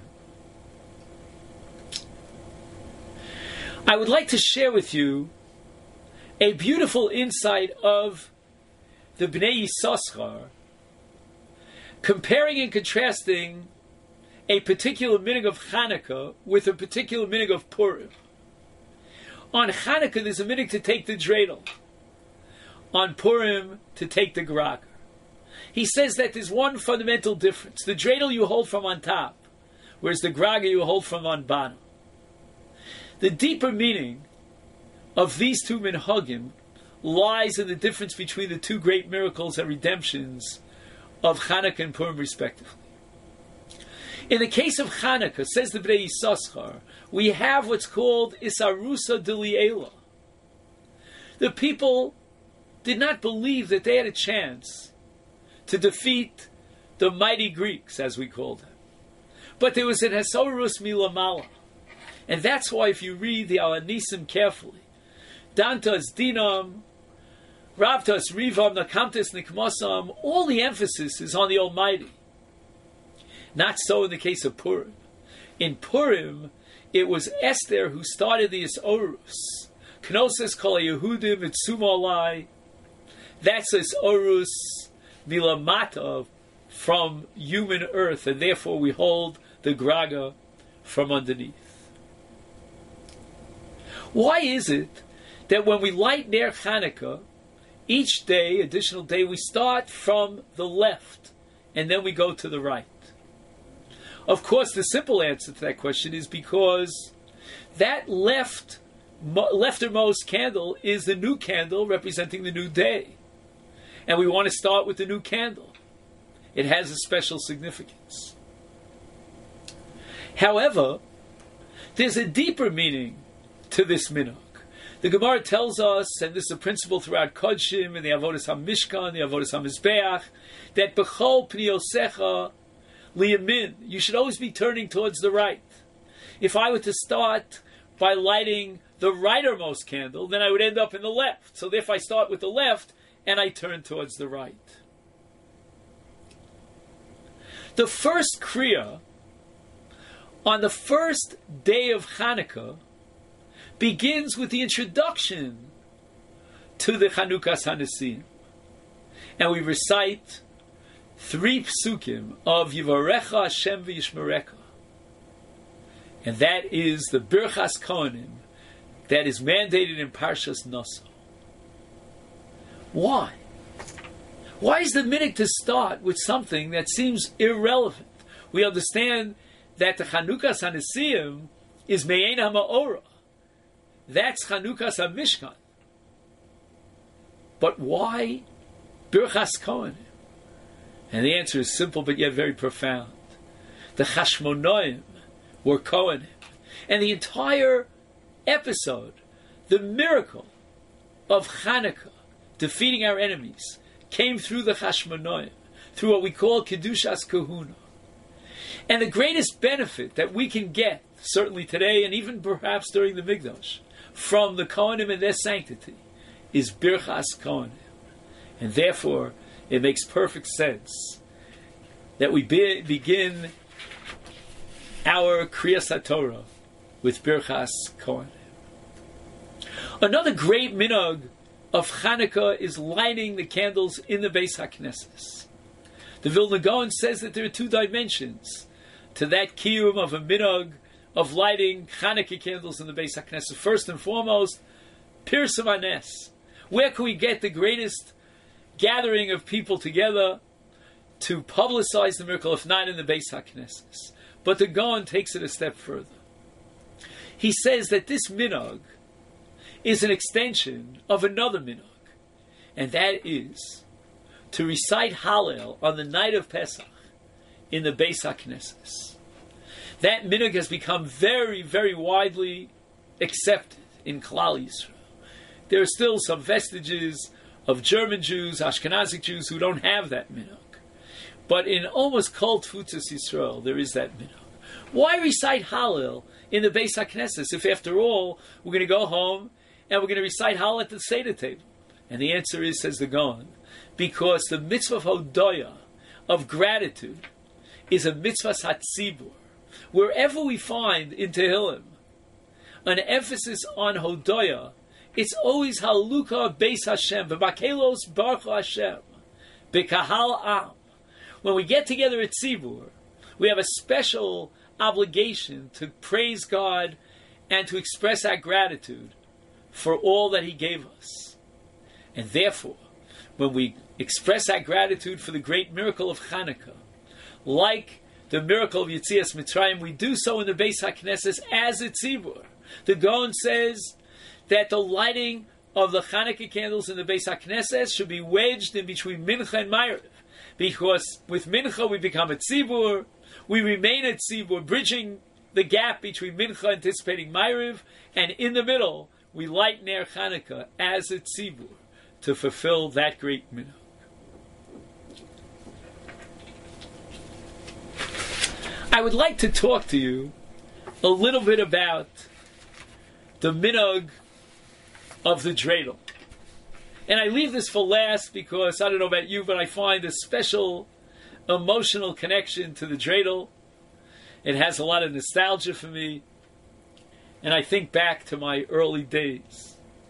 I would like to share with you a beautiful insight of the Bnei Yissaschar, comparing and contrasting a particular minhag of Chanukah with a particular minhag of Purim. On Chanukah, there's a minhag to take the dreidel. On Purim, to take the grager. He says that there's one fundamental difference. The dreidel you hold from on top, whereas the grager you hold from on bottom. The deeper meaning of these two minhagim lies in the difference between the two great miracles and redemptions of Chanukah and Purim, respectively. In the case of Chanukah, says the Bnei Yissaschar, we have what's called Isarusa D'Liela. The people did not believe that they had a chance to defeat the mighty Greeks, as we called them. But there was an Hasarus Milamala. And that's why if you read the Al-Anisim carefully, Dantas Dinam, Rabtas Rivam, Nakamtas Nikmasam, all the emphasis is on the Almighty. Not so in the case of Purim. In Purim, it was Esther who started the Isorus. Knosses Kol Yehudim Itzumalai. That's Isorus Milamata, from human earth, and therefore we hold the Graga from underneath. Why is it that when we light Ner Chanukah, each day, additional day, we start from the left and then we go to the right? Of course, the simple answer to that question is because that leftermost candle is the new candle representing the new day. And we want to start with the new candle. It has a special significance. However, there's a deeper meaning to this minhag. The Gemara tells us, and this is a principle throughout Kodshim and the Avodas HaMishkan, the Avodas HaMizbeach, that b'chol pniosecha liyamin, you should always be turning towards the right. If I were to start by lighting the rightermost candle, then I would end up in the left. So therefore I start with the left and I turn towards the right. The first Kriya on the first day of Chanukah begins with the introduction to the Chanukas HaNesiim. And we recite 3 psukim of Yivarecha Hashem v'Yishmerecha. And that is the Birchas Kohanim that is mandated in Parshas Naso. Why? Why is the minhag to start with something that seems irrelevant? We understand that the Chanukas HaNesiim is Me'ein HaMa'orah. That's Chanukas HaMishkan. But why Birchas Kohanim? And the answer is simple but yet very profound. The Hashmonaim were Kohanim. And the entire episode, the miracle of Chanukah, defeating our enemies, came through the Hashmonaim, through what we call Kedushas Kahuna. And the greatest benefit that we can get, certainly today and even perhaps during the Mikdash, from the Kohanim and their sanctity, is Birchas Kohanim. And therefore, it makes perfect sense that we begin our Kriyas HaTorah with Birchas Kohanim. Another great minhag of Chanukah is lighting the candles in the Beis HaKnesses. The Vilna Gaon says that there are 2 dimensions to that kiyum of a minhag of lighting Chanukah candles in the Beis HaKnesses. First and foremost, Pirsum Hanes. Where can we get the greatest gathering of people together to publicize the miracle, if not in the Beis HaKnesses? But the Gaon takes it a step further. He says that this minhag is an extension of another minhag, and that is to recite Hallel on the night of Pesach in the Beis HaKnesses. That minhag has become very, very widely accepted in Klal Yisrael. There are still some vestiges of German Jews, Ashkenazic Jews, who don't have that minhag. But in almost Kol Tfutzas Yisrael, there is that minhag. Why recite Hallel in the Beis HaKnesses if, after all, we're going to go home and we're going to recite Hallel at the Seder table? And the answer is, says the Gaon, because the mitzvah of Hodoyah, of gratitude, is a mitzvah hatzibur. Wherever we find in Tehillim an emphasis on Hodoyah, it's always Haluka Beis Hashem, V'Makelos Baruch Hashem, B'Kahal Am. When we get together at Tzibur, we have a special obligation to praise God and to express our gratitude for all that He gave us. And therefore, when we express our gratitude for the great miracle of Chanukah, like the miracle of Yetzias Mitzrayim, we do so in the Beis HaKnesses as a tzibur. The Gaon says that the lighting of the Chanukah candles in the Beis HaKnesses should be wedged in between Mincha and Ma'ariv, because with Mincha we become a tzibur, we remain a tzibur, bridging the gap between Mincha anticipating Ma'ariv, and in the middle we light Ner Chanukah as a tzibur to fulfill that great minhag. I would like to talk to you a little bit about the minhag of the dreidel. And I leave this for last because, I don't know about you, but I find a special emotional connection to the dreidel. It has a lot of nostalgia for me. And I think back to my early days.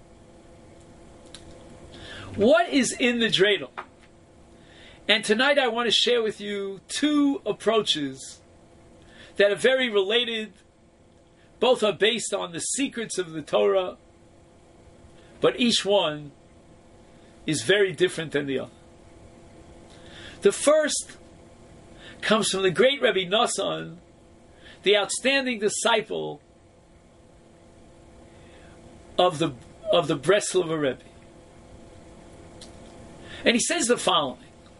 What is in the dreidel? And tonight I want to share with you two approaches that are very related. Both are based on the secrets of the Torah, but each one is very different than the other. The first comes from the great Rabbi Nosson, the outstanding disciple of the Breslover Rebbe. And he says the following.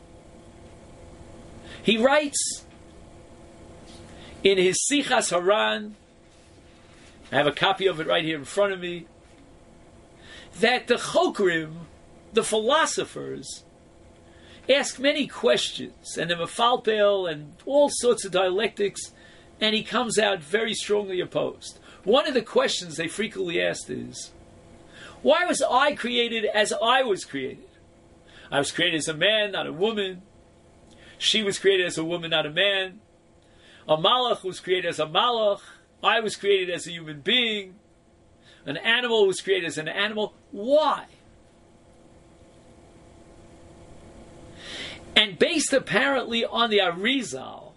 He writes in his Sichas Haran, I have a copy of it right here in front of me, that the Chokrim, the philosophers, ask many questions, and the Mefalpel, and all sorts of dialectics, and he comes out very strongly opposed. One of the questions they frequently asked is, why was I created as I was created? I was created as a man, not a woman. She was created as a woman, not a man. A malach was created as a malach. I was created as a human being. An animal was created as an animal. Why? And based apparently on the Arizal,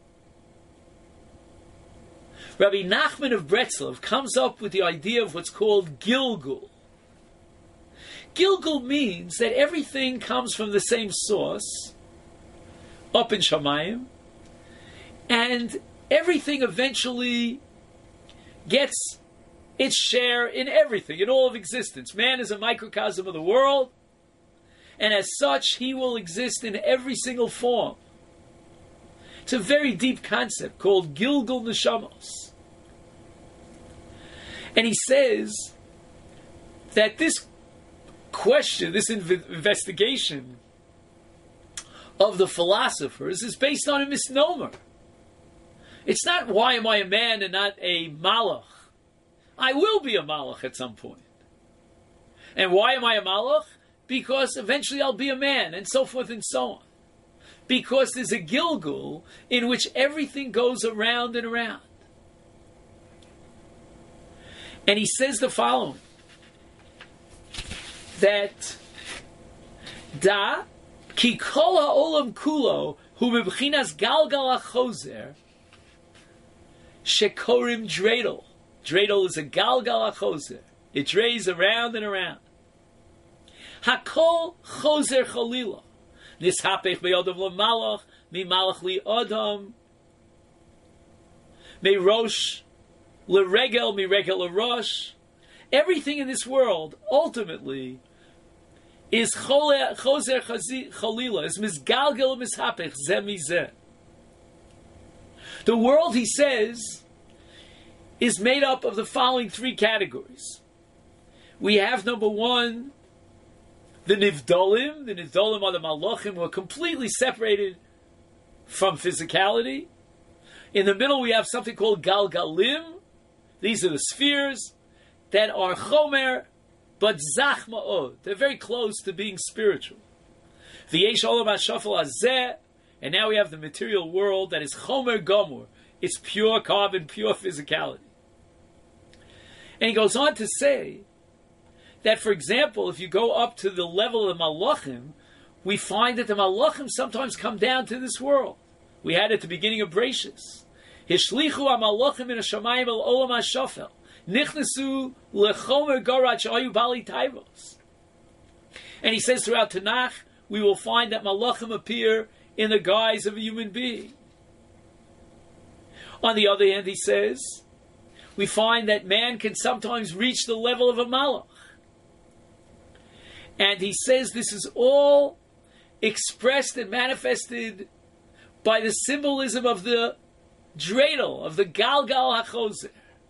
Rabbi Nachman of Breslov comes up with the idea of what's called Gilgul. Gilgul means that everything comes from the same source, up in Shamayim, and everything eventually gets its share in everything, in all of existence. Man is a microcosm of the world, and as such, he will exist in every single form. It's a very deep concept called Gilgul Neshamos. And he says that this question, this investigation of the philosophers is based on a misnomer. It's not, why am I a man and not a malach? I will be a malach at some point. And why am I a malach? Because eventually I'll be a man, and so forth and so on. Because there's a Gilgul in which everything goes around and around. And he says the following, that Da ki kol ha'olam kulo hu b'bchinas galgal ha'chozer shekorim dreidel. Dreidel is a galgal ha'chozer. It drays around and around. Hakol chozer chalila. Nishapech be'odam l'malach, mi'malach li'odam, me'rosh l'regel, mi'regel l'rosh. Everything in this world, ultimately, is chozer chalila, is misgalgel mishapech, zeh mizeh. The world, he says, is made up of the following three categories. We have, number one, the Nivdolim. The Nivdolim are the Malachim, who are completely separated from physicality. In the middle, we have something called Galgalim. These are the spheres that are Chomer, but Zach Ma'od. They're very close to being spiritual. V'yesh Olam HaShafel Hazeh. And now we have the material world that is Chomer Gomor. It's pure carbon, pure physicality. And he goes on to say that, for example, if you go up to the level of the Malachim, we find that the Malachim sometimes come down to this world. We had at the beginning of Bereishis. Hishlichu HaMalachim min HaShamayim el Olam HaShafel. Nichnesu lechomer garat she'ayu bali taivos. And he says throughout Tanakh, we will find that Malachim appear in the guise of a human being. On the other hand, he says, we find that man can sometimes reach the level of a Malach. And he says this is all expressed and manifested by the symbolism of the dreidel, of the Galgal HaChozer.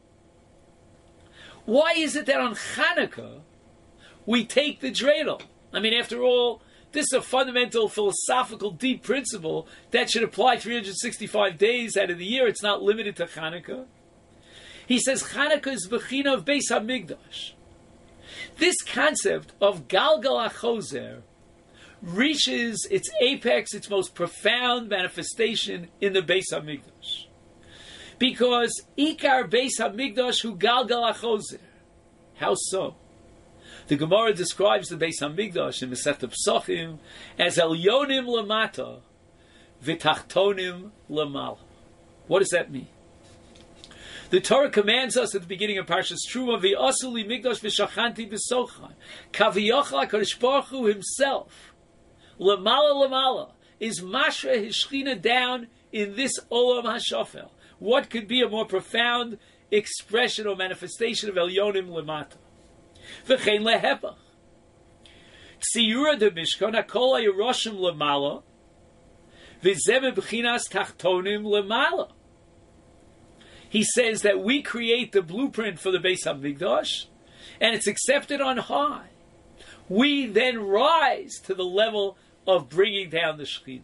Why is it that on Chanukah we take the dreidel? I mean, after all, this is a fundamental philosophical deep principle that should apply 365 days out of the year. It's not limited to Chanukah. He says Chanukah is Bechina of Beis HaMikdash. This concept of Galgal HaChozer reaches its apex, its most profound manifestation in the Beis HaMikdash. Because Ikar Beis HaMikdash hu Galgal HaChozer. How so? The Gemara describes the Beis HaMikdash in Masechta Pesachim as Elyonim Lamata V'Tachtonim Lamala. What does that mean? The Torah commands us at the beginning of Parshas Truma, V'Asu li Mikdash v'Shachanti b'Sochan. Kaviyachal HaKadosh Baruch Hu himself, Lamala, is Mashra his Shechina down in this Olam HaShafel. What could be a more profound expression or manifestation of Elyonim Lamata? V'chein lehepach. Tziyura de Mishkan hakol hayeroshim lemala, v'zeh b'chinas tachtonim lemala. He says that we create the blueprint for the Beis HaMikdash, and it's accepted on high. We then rise to the level of bringing down the Shekhinah.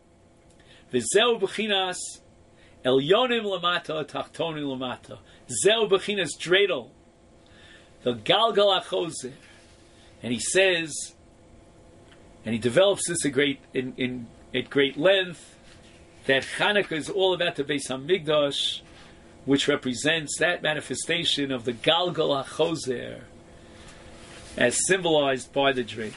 V'zeh b'chinas elyonim lemata, tachtonim lemata. Zeh b'chinas dreidel, the Galgal HaChozer. And he says, and he develops this at great length, that Chanukah is all about the Beis HaMikdash, which represents that manifestation of the Galgal HaChozer as symbolized by the dreidel.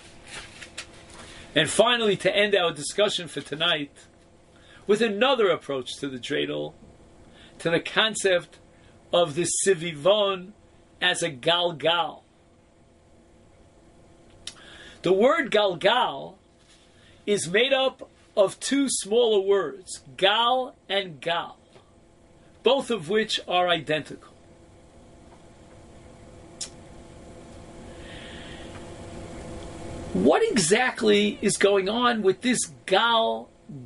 And finally, to end our discussion for tonight, with another approach to the dreidel, to the concept of the Sivivon as a Galgal. The word Galgal is made up of two smaller words, Gal and Gal, both of which are identical. What exactly is going on with this Gal?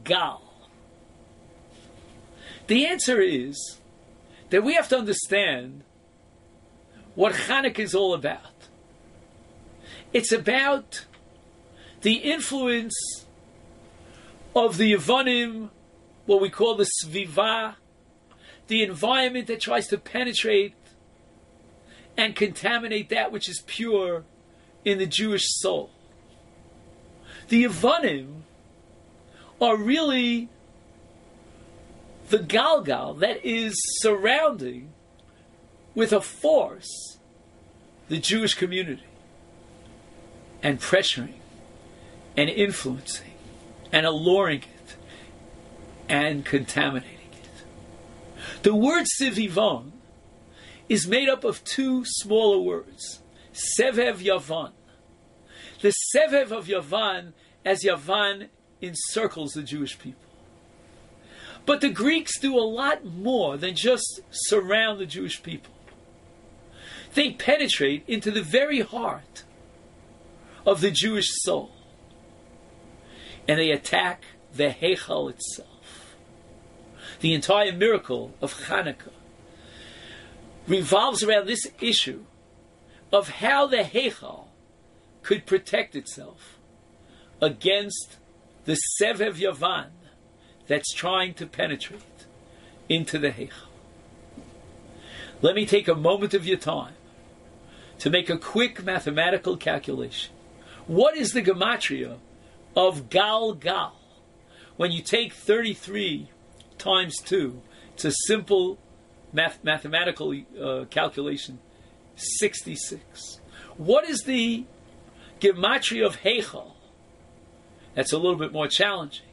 The answer is that we have to understand what Chanukah is all about. It's about the influence of the Yevonim, what we call the Sviva, the environment that tries to penetrate and contaminate that which is pure in the Jewish soul. The Yevonim are really the Galgal that is surrounding with a force the Jewish community and pressuring and influencing and alluring it and contaminating it. The word Sivivon is made up of two smaller words, Sevev Yavan. The Sevev of Yavan, as Yavan encircles the Jewish people. But the Greeks do a lot more than just surround the Jewish people. They penetrate into the very heart of the Jewish soul. And they attack the Heichal itself. the entire miracle of Hanukkah revolves around this issue of how the Heichal could protect itself against the Sevev Yavan that's trying to penetrate into the Heichal. Let me take a moment of your time to make a quick mathematical calculation. What is the gematria of Gal Gal? When you take 33 times 2, it's a simple mathematical calculation, 66. What is the gematria of Heichal? That's a little bit more challenging.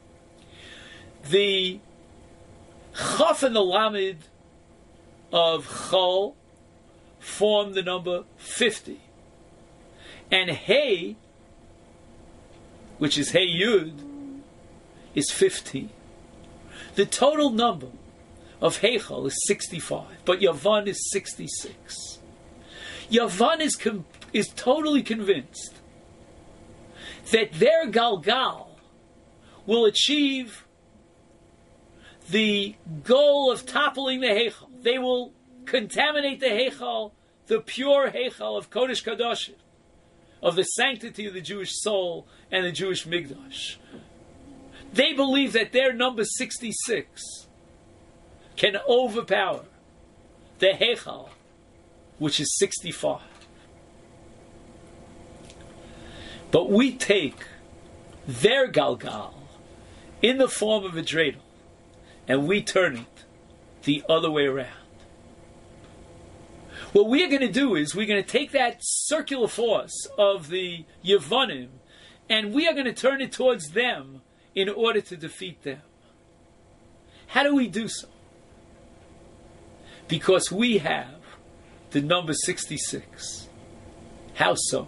The Chaf and the Lamed of Chol form the number 50. And Hey, which is Hey Yud, is 15. The total number of Heichal is 65, but Yavan is 66. Yavan is totally convinced that their Galgal will achieve the goal of toppling the Heichal. They will contaminate the Heichal, the pure Heichal of Kodesh Kadoshim, of the sanctity of the Jewish soul and the Jewish Mikdash. They believe that their number 66 can overpower the Heichal, which is 65. But we take their Galgal in the form of a dreidel and we turn it the other way around. What we are going to do is we're going to take that circular force of the Yevonim and we are going to turn it towards them in order to defeat them. How do we do so? Because we have the number 66. How so?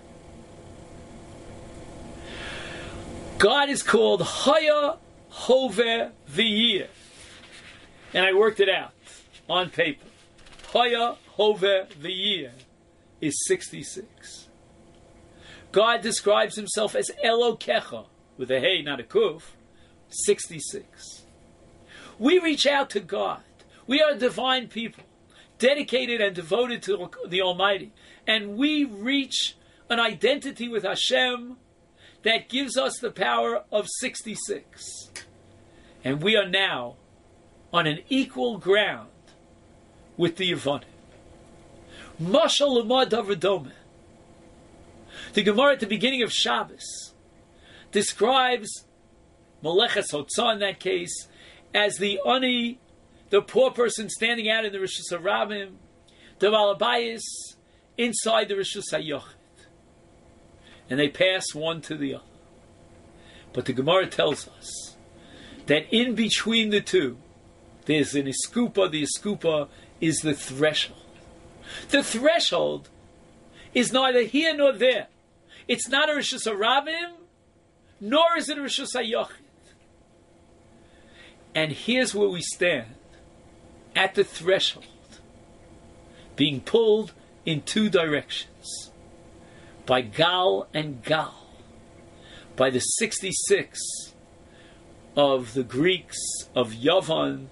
God is called Haya Hove V'yir. And I worked it out on paper. Haya Hove V'yir is 66. God describes himself as Elokecha, with a hey, not a kuf, 66. We reach out to God. We are divine people, dedicated and devoted to the Almighty. And we reach an identity with Hashem that gives us the power of 66. And we are now on an equal ground with the Yevonim. Mashal Lamad Davradome. The Gemara at the beginning of Shabbos describes Meleches Hotzah in that case as the Ani, the poor person standing out in the Rishus HaRabim, the Malabayis inside the Rishus HaYochid. And they pass one to the other. But the Gemara tells us that in between the two, there's an iskupa. The iskupa is the threshold. The threshold is neither here nor there. It's not a Rishus HaRabim, nor is it a Rishus HaYochid. And here's where we stand, at the threshold, being pulled in two directions, by Gal and Gal, by the 66 of the Greeks of Yavan,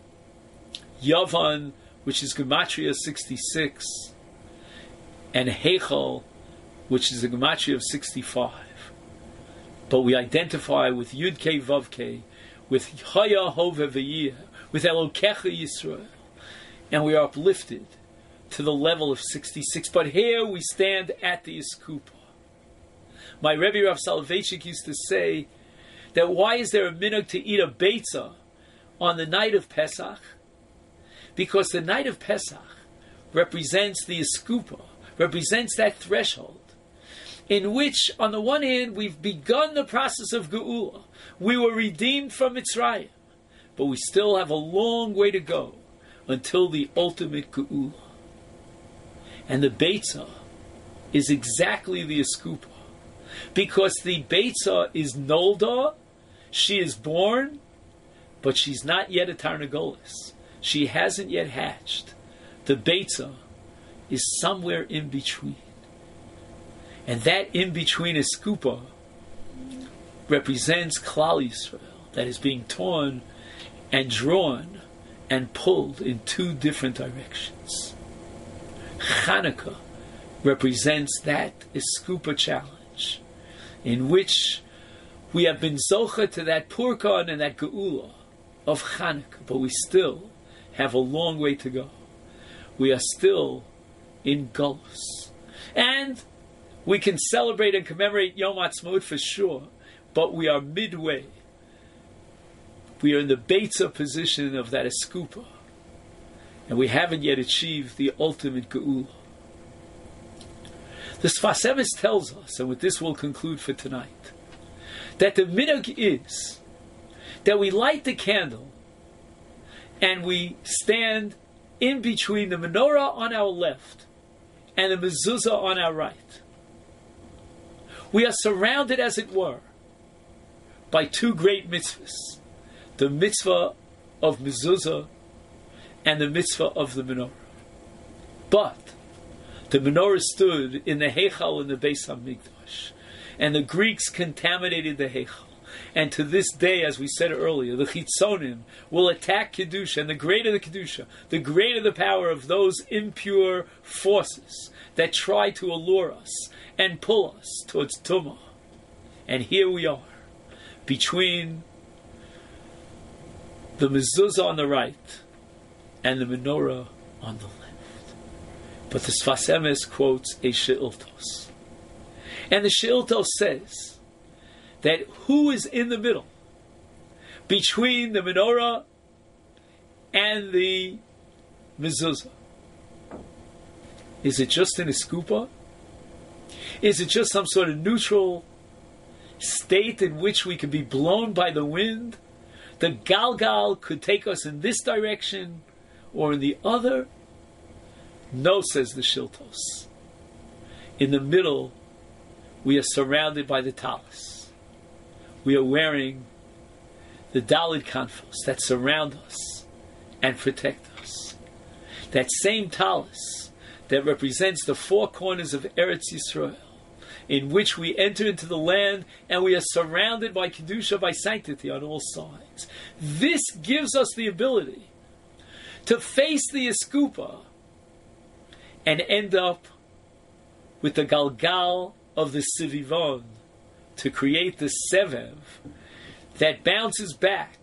which is Gematria 66, and Heichal, which is a Gematria of 65. But we identify with Yud Kei Vav Kei, with Haya Hove V'yir, with Elokecha Yisrael, and we are uplifted to the level of 66. But here we stand at the Iskupa. My Rebbe Rav Soloveitchik used to say that why is there a minhag to eat a beitzah on the night of Pesach? Because the night of Pesach represents the Iskupa, represents that threshold, in which, on the one hand, we've begun the process of Geula. We were redeemed from Mitzrayim, but we still have a long way to go until the ultimate Geula. And the Beitzah is exactly the Iskupa, because the Beitzah is Nolda, she is born, but she's not yet a Tarnagolis. She hasn't yet hatched. The Beitzah is somewhere in between. And that in-between Iskupa represents Klal Yisrael that is being torn and drawn and pulled in two different directions. Hanukkah represents that Iskupa challenge, in which we have been zocha to that purkan and that geula of Hanukkah, but we still have a long way to go. We are still in Golus. And we can celebrate and commemorate Yom Ha'atzmaut for sure, but we are midway. We are in the Beitzah position of that Eskupa, and we haven't yet achieved the ultimate Geula. The Sfas Emes tells us, and with this we'll conclude for tonight, that the minhag is that we light the candle and we stand in between the menorah on our left and the mezuzah on our right. We are surrounded, as it were, by two great mitzvahs, the mitzvah of mezuzah and the mitzvah of the menorah. But the menorah stood in the Heichal in the Beis HaMikdash, and the Greeks contaminated the Heichal. And to this day, as we said earlier, the Chitzonim will attack Kedusha, and the greater the Kedusha, the greater the power of those impure forces that try to allure us and pull us towards Tumah. And here we are, between the mezuzah on the right and the menorah on the left. But the Sfas Emes quotes a She'iltos. And the She'iltos says that who is in the middle between the menorah and the mezuzah? Is it just an eskupa? Is it just some sort of neutral state in which we could be blown by the wind? The galgal could take us in this direction or in the other? No, says the Shiltos. In the middle, we are surrounded by the talis. We are wearing the Dalit Kanfos that surround us and protect us. That same talis that represents the four corners of Eretz Yisrael, in which we enter into the land and we are surrounded by Kedusha, by sanctity on all sides. This gives us the ability to face the Eskupa and end up with the Galgal of the Sivivon, to create the Sevev that bounces back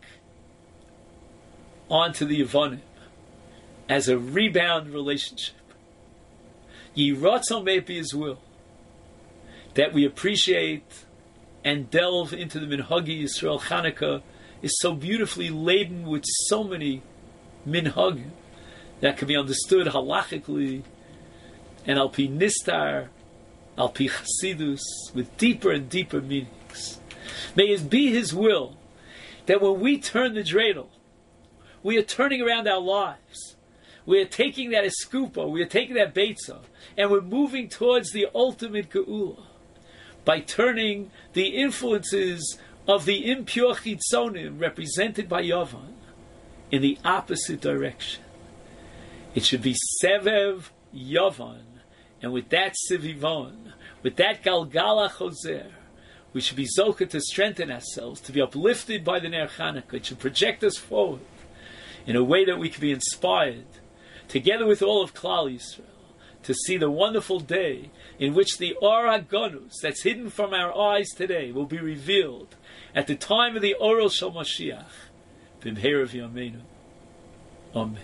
onto the Yevonim as a rebound relationship. Yiratzon may be His will that we appreciate and delve into the Minhagi Yisrael. Chanukah is so beautifully laden with so many minhagim that can be understood halachically and al pi nistar, al pi chasidus, with deeper and deeper meanings. May it be His will that when we turn the dreidel, we are turning around our lives. We are taking that eskupa, we are taking that beitzah, and we're moving towards the ultimate geula by turning the influences of the impure chitzonim represented by Yavan in the opposite direction. It should be Sevev Yavan, and with that Sivivon, with that Galgala Choser, we should be zocha to strengthen ourselves, to be uplifted by the Ner Chanukah. It should project us forward in a way that we can be inspired, together with all of Klal Yisrael, to see the wonderful day in which the Or HaGanus that's hidden from our eyes today will be revealed at the time of the Oral Shel Mashiach. B'mheirav Yameinu. Amen.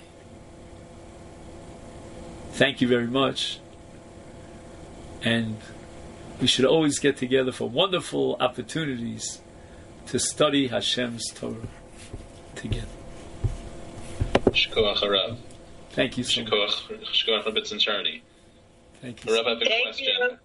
Thank you very much. And we should always get together for wonderful opportunities to study Hashem's Torah together. Shkoach Harav. Thank you so much. Shkoach Rabbi Tzanchani. Thank you. Rav, I have a question.